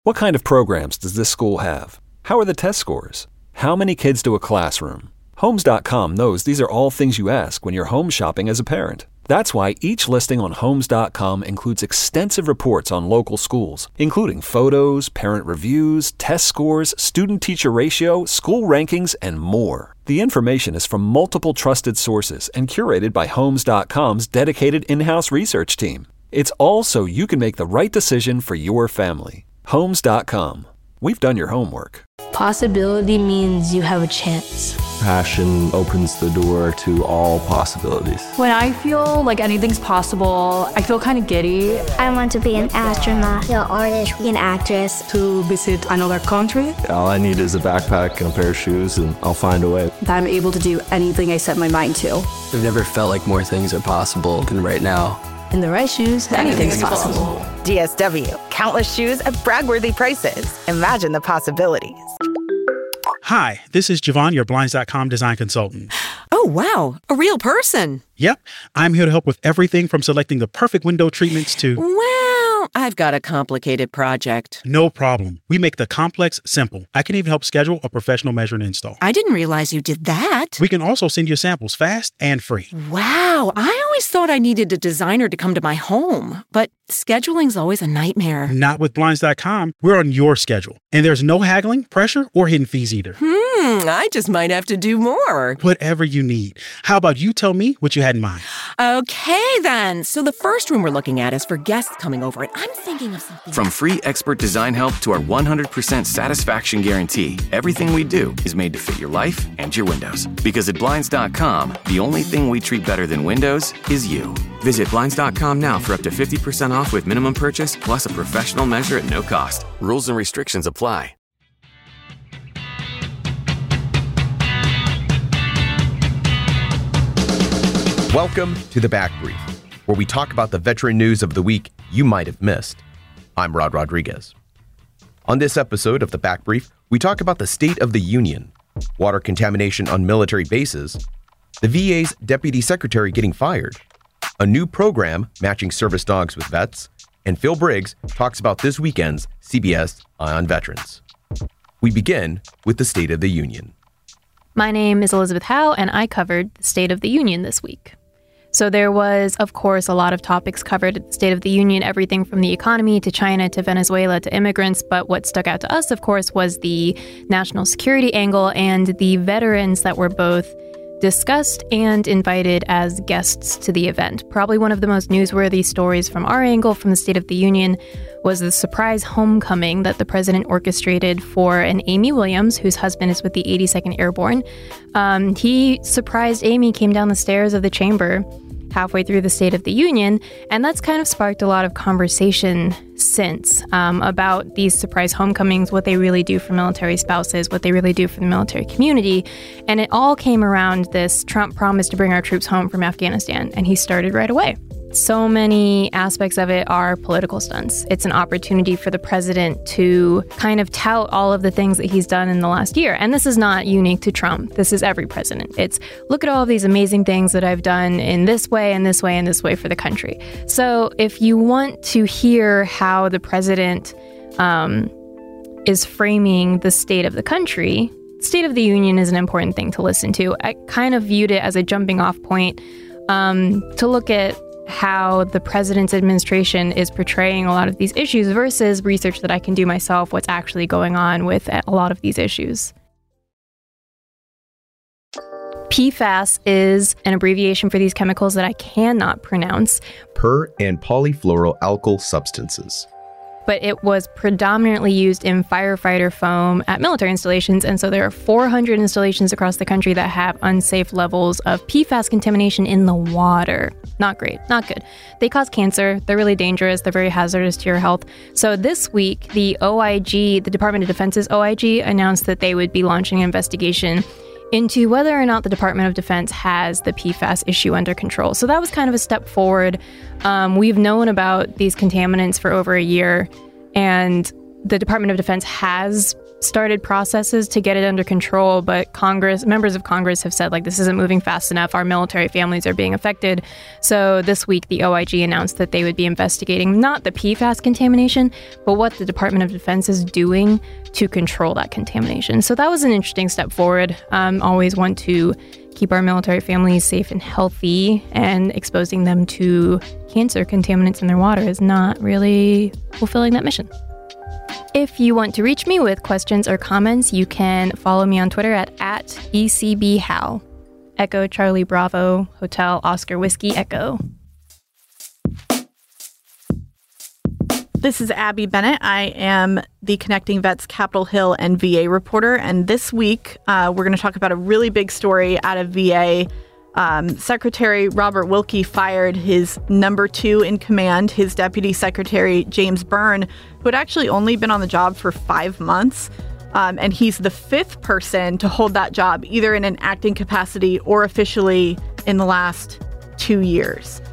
What kind of programs does this school have? How are the test scores? How many kids do a classroom? Homes.com knows these are all things you ask when you're home shopping as a parent. That's why each listing on Homes.com includes extensive reports on local schools, including photos, parent reviews, test scores, student-teacher ratio, school rankings, and more. The information is from multiple trusted sources and curated by Homes.com's dedicated in-house research team. It's all so you can make the right decision for your family. Homes.com. We've done your homework. Possibility means you have a chance. Passion opens the door to all possibilities. When I feel like anything's possible, I feel kind of giddy. I want to be an astronaut, an artist, an actress. To visit another country. All I need is a backpack and a pair of shoes, and I'll find a way. That I'm able to do anything I set my mind to. I've never felt like more things are possible than right now. In the right shoes, anything's possible. DSW, countless shoes at brag-worthy prices. Imagine the possibilities. Hi, this is Javon, your Blinds.com design consultant. Oh, wow, a real person. Yep, I'm here to help with everything from selecting the perfect window treatments to... Well, I've got a complicated project. No problem. We make the complex simple. I can even help schedule a professional measure and install. I didn't realize you did that. We can also send you samples fast and free. Wow, I always thought I needed a designer to come to my home, but scheduling's always a nightmare. Not with Blinds.com. We're on your schedule, and there's no haggling, pressure, or hidden fees either. I just might have to do more. Whatever you need. How about you tell me what you had in mind? Okay, then. So the first room we're looking at is for guests coming over, and I'm thinking of something. From free expert design help to our 100% satisfaction guarantee, everything we do is made to fit your life and your windows. Because at Blinds.com, the only thing we treat better than windows is you. Visit Blinds.com now for up to 50% off with minimum purchase plus a professional measure at no cost. Rules and restrictions apply. Welcome to The Back Brief, where we talk about the veteran news of the week you might have missed. I'm Rod Rodriguez. On this episode of The Back Brief, we talk about the State of the Union, water contamination on military bases, the VA's deputy secretary getting fired, a new program matching service dogs with vets, and Phil Briggs talks about this weekend's CBS Eye on Veterans. We begin with the State of the Union. My name is Elizabeth Howe, and I covered the State of the Union this week. So there was, of course, a lot of topics covered at the State of the Union, everything from the economy to China to Venezuela to immigrants. But what stuck out to us, of course, was the national security angle and the veterans that were both discussed and invited as guests to the event. Probably one of the most newsworthy stories from our angle from the State of the Union was the surprise homecoming that the president orchestrated for an Amy Williams, whose husband is with the 82nd Airborne. He surprised Amy, came down the stairs of the chamber halfway through the State of the Union, and that's kind of sparked a lot of conversation since about these surprise homecomings, what they really do for military spouses, what they really do for the military community. And it all came around this Trump promised to bring our troops home from Afghanistan, and he started right away. So many aspects of it are political stunts. It's an opportunity for the president to kind of tout all of the things that he's done in the last year. And this is not unique to Trump. This is every president. It's look at all of these amazing things that I've done in this way and this way and this way for the country. So if you want to hear how the president is framing the state of the country, State of the Union is an important thing to listen to. I kind of viewed it as a jumping off point to look at how the president's administration is portraying a lot of these issues versus research that I can do myself, what's actually going on with a lot of these issues. PFAS is an abbreviation for these chemicals that I cannot pronounce. Per and polyfluoroalkyl substances. But it was predominantly used in firefighter foam at military installations. And so there are 400 installations across the country that have unsafe levels of PFAS contamination in the water. Not great, not good. They cause cancer. They're really dangerous. They're very hazardous to your health. So this week, the OIG, the Department of Defense's OIG, announced that they would be launching an investigation into whether or not the Department of Defense has the PFAS issue under control. So that was kind of a step forward. We've known about these contaminants for over a year, and the Department of Defense has started processes to get it under control, but members of Congress have said, like, this isn't moving fast enough. Our military families are being affected. So this week, the OIG announced that they would be investigating not the PFAS contamination, but what the Department of Defense is doing to control that contamination. So that was an interesting step forward. Always want to keep our military families safe and healthy, and exposing them to cancer contaminants in their water is not really fulfilling that mission. If you want to reach me with questions or comments, you can follow me on Twitter at ECBHal. Echo Charlie Bravo Hotel Oscar Whiskey Echo. This is Abby Bennett. I am the Connecting Vets Capitol Hill and VA reporter. And this week, we're going to talk about a really big story out of VA. Secretary Robert Wilkie fired his number 2 in command, his Deputy Secretary James Byrne, who had actually only been on the job for 5 months. And he's the 5th person to hold that job, either in an acting capacity or officially in the last 2 years,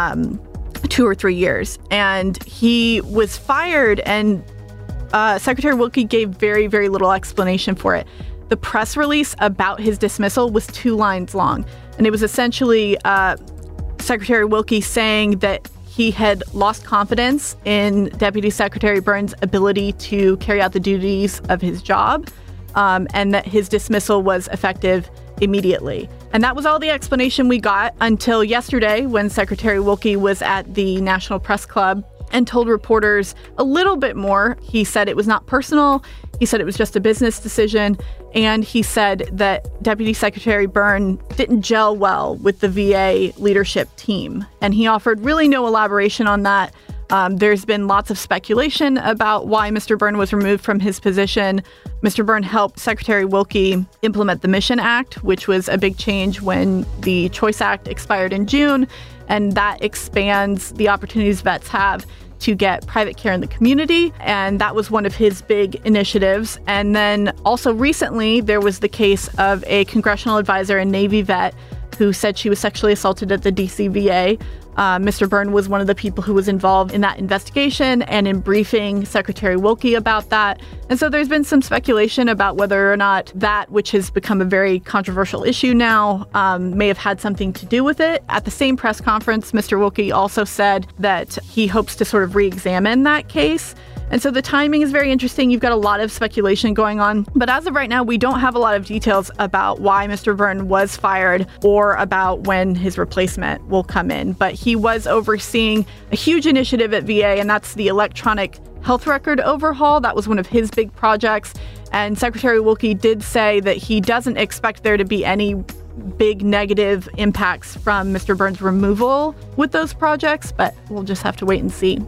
2 or 3 years. And he was fired, and Secretary Wilkie gave very, very little explanation for it. The press release about his dismissal was 2 lines long. And it was essentially Secretary Wilkie saying that he had lost confidence in Deputy Secretary Byrne's ability to carry out the duties of his job, and that his dismissal was effective immediately. And that was all the explanation we got until yesterday, when Secretary Wilkie was at the National Press Club and told reporters a little bit more. He said it was not personal. He said it was just a business decision. And he said that Deputy Secretary Byrne didn't gel well with the VA leadership team. And he offered really no elaboration on that. There's been lots of speculation about why Mr. Byrne was removed from his position. Mr. Byrne helped Secretary Wilkie implement the Mission Act, which was a big change when the Choice Act expired in June. And that expands the opportunities vets have to get private care in the community. And that was one of his big initiatives. And then also recently, there was the case of a congressional advisor and Navy vet who said she was sexually assaulted at the DC VA. Mr. Byrne was one of the people who was involved in that investigation and in briefing Secretary Wilkie about that. And so there's been some speculation about whether or not that, which has become a very controversial issue now, may have had something to do with it. At the same press conference, Mr. Wilkie also said that he hopes to sort of re-examine that case. And so the timing is very interesting. You've got a lot of speculation going on. But as of right now, we don't have a lot of details about why Mr. Byrne was fired or about when his replacement will come in. But he was overseeing a huge initiative at VA, and that's the electronic health record overhaul. That was one of his big projects. And Secretary Wilkie did say that he doesn't expect there to be any big negative impacts from Mr. Byrne's removal with those projects, but we'll just have to wait and see.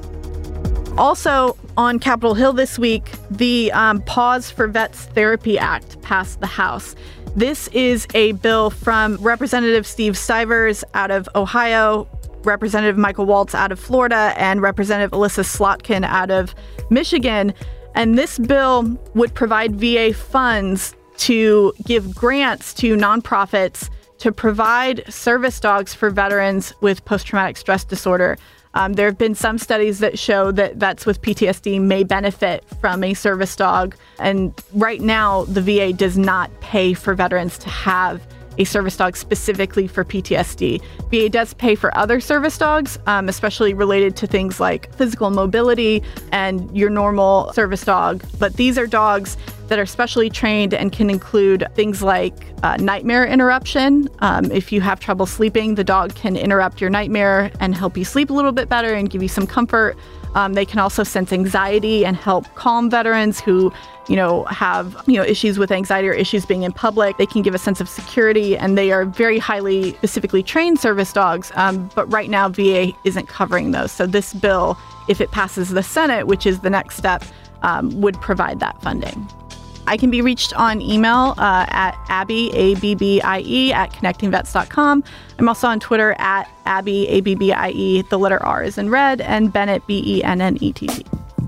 Also on Capitol Hill this week, the Pause for Vets Therapy Act passed the House. This is a bill from Representative Steve Stivers out of Ohio, Representative Michael Waltz out of Florida, and Representative Alyssa Slotkin out of Michigan. And this bill would provide VA funds to give grants to nonprofits to provide service dogs for veterans with post-traumatic stress disorder. There have been some studies that show that vets with PTSD may benefit from a service dog. And right now, the VA does not pay for veterans to have a service dog specifically for PTSD. VA does pay for other service dogs, especially related to things like physical mobility and your normal service dog. But these are dogs that are specially trained and can include things like nightmare interruption. If you have trouble sleeping, the dog can interrupt your nightmare and help you sleep a little bit better and give you some comfort. They can also sense anxiety and help calm veterans who, have, issues with anxiety or issues being in public. They can give a sense of security, and they are very highly specifically trained service dogs. But right now, VA isn't covering those. So this bill, if it passes the Senate, which is the next step, would provide that funding. I can be reached on email at Abby, ABBIE, at connectingvets.com. I'm also on Twitter at Abby, ABBIE. The letter R is in red, and Bennett, BENNETT.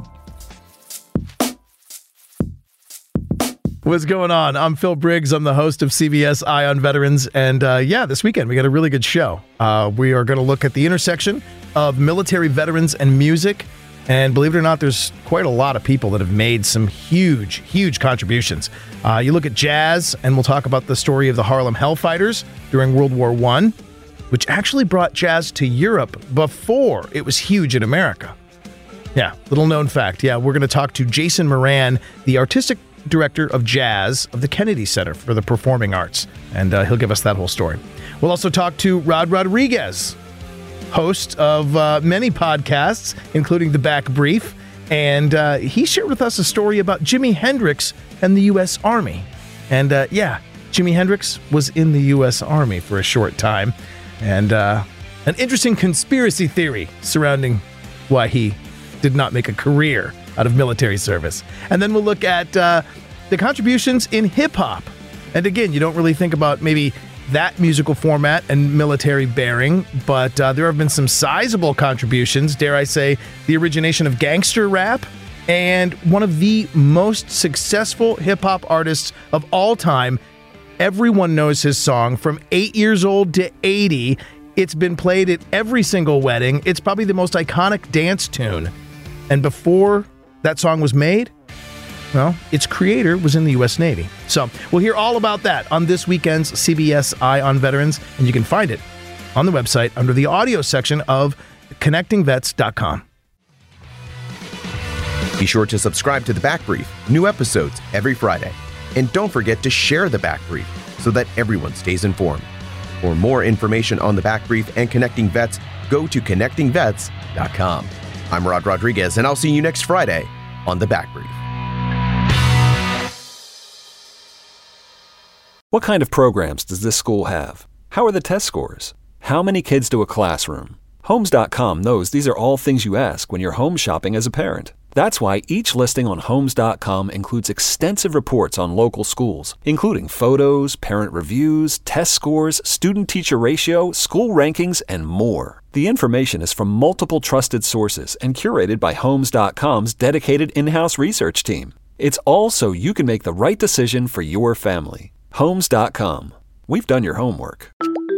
What's going on? I'm Phil Briggs. I'm the host of CBS Eye on Veterans. And this weekend we got a really good show. We are going to look at the intersection of military veterans and music. And believe it or not, there's quite a lot of people that have made some huge, huge contributions. You look at jazz, and we'll talk about the story of the Harlem Hellfighters during World War I, which actually brought jazz to Europe before it was huge in America. Yeah, little known fact. Yeah, we're going to talk to Jason Moran, the artistic director of jazz of the Kennedy Center for the Performing Arts, and he'll give us that whole story. We'll also talk to Rod Rodriguez, host of many podcasts, including The Back Brief, and he shared with us a story about Jimi Hendrix and the U.S. Army. And Jimi Hendrix was in the U.S. Army for a short time, and an interesting conspiracy theory surrounding why he did not make a career out of military service. And then we'll look at the contributions in hip-hop. And again, you don't really think about maybe that musical format and military bearing, but there have been some sizable contributions, dare I say, the origination of gangster rap, and one of the most successful hip-hop artists of all time. Everyone knows his song from 8 years old to 80. It's been played at every single wedding. It's probably the most iconic dance tune. And before that song was made, well, its creator was in the U.S. Navy. So we'll hear all about that on this weekend's CBS Eye on Veterans, and you can find it on the website under the audio section of connectingvets.com. Be sure to subscribe to The Back Brief, new episodes every Friday. And don't forget to share The Back Brief so that everyone stays informed. For more information on The Back Brief and Connecting Vets, go to connectingvets.com. I'm Rod Rodriguez, and I'll see you next Friday on The Back Brief. What kind of programs does this school have? How are the test scores? How many kids do a classroom? Homes.com knows these are all things you ask when you're home shopping as a parent. That's why each listing on Homes.com includes extensive reports on local schools, including photos, parent reviews, test scores, student-teacher ratio, school rankings, and more. The information is from multiple trusted sources and curated by Homes.com's dedicated in-house research team. It's all so you can make the right decision for your family. Homes.com. We've done your homework.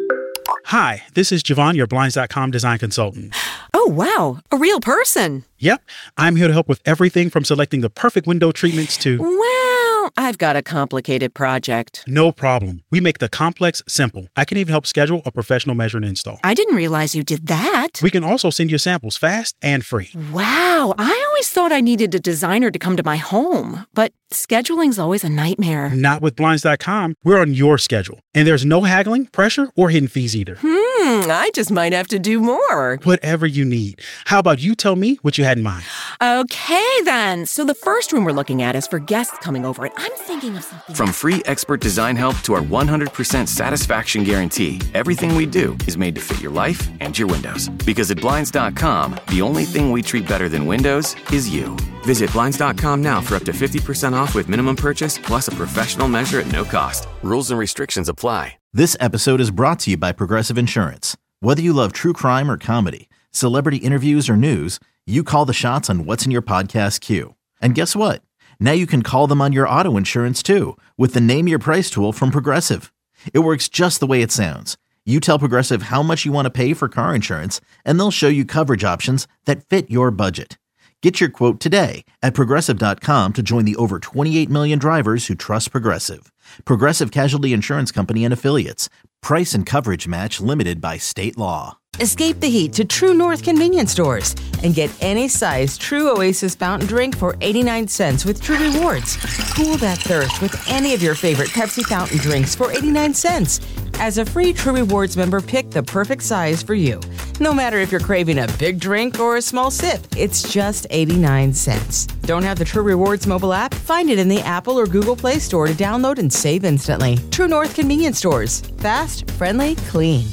Hi, this is Javon, your Blinds.com design consultant. Oh, wow. A real person. Yep. I'm here to help with everything from selecting the perfect window treatments to... Well, I've got a complicated project. No problem. We make the complex simple. I can even help schedule a professional measure and install. I didn't realize you did that. We can also send you samples fast and free. Wow. I always thought I needed a designer to come to my home, but scheduling's always a nightmare. Not with Blinds.com. We're on your schedule. And there's no haggling, pressure, or hidden fees either. I just might have to do more. Whatever you need. How about you tell me what you had in mind? Okay, then. So the first room we're looking at is for guests coming over, and I'm thinking of something. From free expert design help to our 100% satisfaction guarantee, everything we do is made to fit your life and your windows. Because at Blinds.com, the only thing we treat better than windows is you. Visit Blinds.com now for up to 50% off with minimum purchase, plus a professional measure at no cost. Rules and restrictions apply. This episode is brought to you by Progressive Insurance. Whether you love true crime or comedy, celebrity interviews or news, you call the shots on what's in your podcast queue. And guess what? Now you can call them on your auto insurance too with the Name Your Price tool from Progressive. It works just the way it sounds. You tell Progressive how much you want to pay for car insurance, and they'll show you coverage options that fit your budget. Get your quote today at Progressive.com to join the over 28 million drivers who trust Progressive. Progressive Casualty Insurance Company and Affiliates. Price and coverage match limited by state law. Escape the heat to True North convenience stores and get any size True Oasis fountain drink for 89 cents with True Rewards. Cool that thirst with any of your favorite Pepsi fountain drinks for 89 cents. As a free True Rewards member, pick the perfect size for you. No matter if you're craving a big drink or a small sip, it's just 89 cents. Don't have the True Rewards mobile app? Find it in the Apple or Google Play Store to download and save instantly. True North convenience stores. Fast, friendly, clean.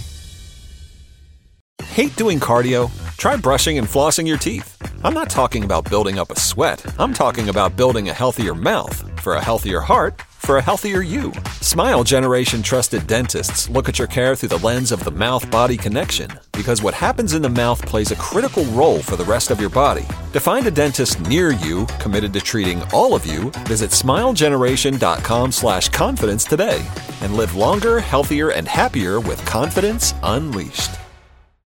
Hate doing cardio? Try brushing and flossing your teeth. I'm not talking about building up a sweat. I'm talking about building a healthier mouth for a healthier heart for a healthier you. Smile Generation trusted dentists look at your care through the lens of the mouth-body connection, because what happens in the mouth plays a critical role for the rest of your body. To find a dentist near you committed to treating all of you, visit smilegeneration.com/confidence today and live longer, healthier, and happier with confidence unleashed.